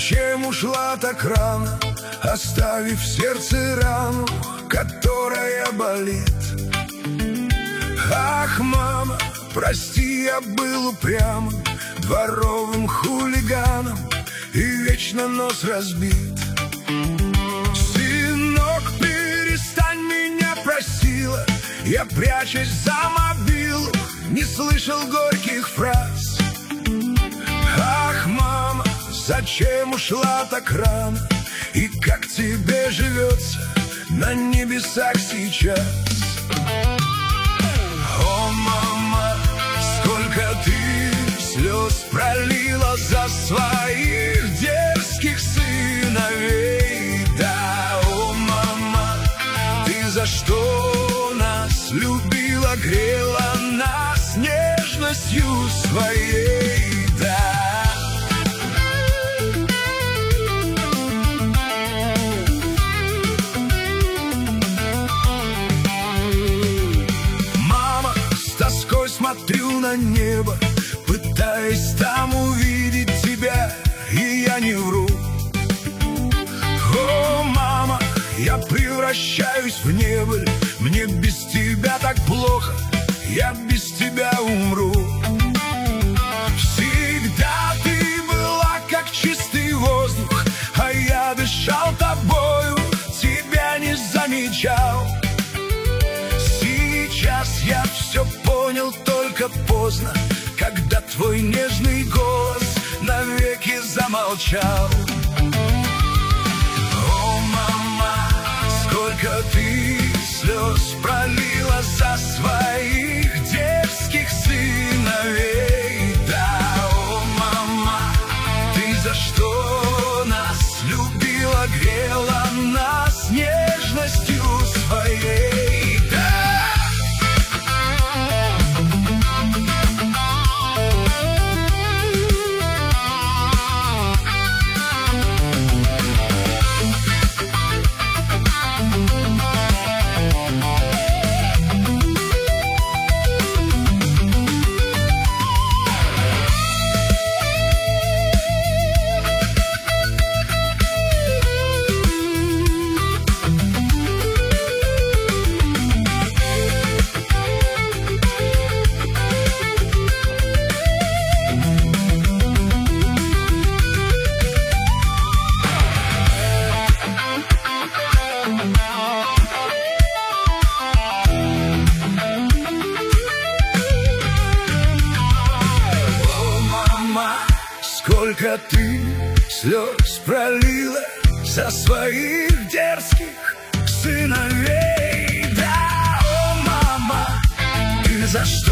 Зачем ушла так рано, оставив в сердце рану, которая болит? Ах, мама, прости, я был упрямым, дворовым хулиганом и вечно нос разбит. Сынок, перестань, меня просила, я, прячась за мобилу, не слышал горьких фраз. Ах, мама, зачем ушла так рано, и как тебе живется на небесах сейчас? О, мама, сколько ты слез пролила за своих дерзких сыновей. Да, о, мама, ты за что нас любила, грела нас нежностью своей. Да. Смотрю на небо, пытаясь там увидеть тебя, и я не вру. О, мама, я превращаюсь в небыль, мне без тебя так плохо, я без тебя умру. Всегда ты была как чистый воздух, а я дышал тобою, тебя не замечал. Сейчас я все понял, только поздно, когда твой нежный голос навеки замолчал. О, мама, сколько ты слез пролила за своих дерзких сыновей. Да, о, мама, ты за что нас любила, грела нас нежностью своей. Сколько ты слез пролила за своих дерзких сыновей. Да, о, мама, ты за что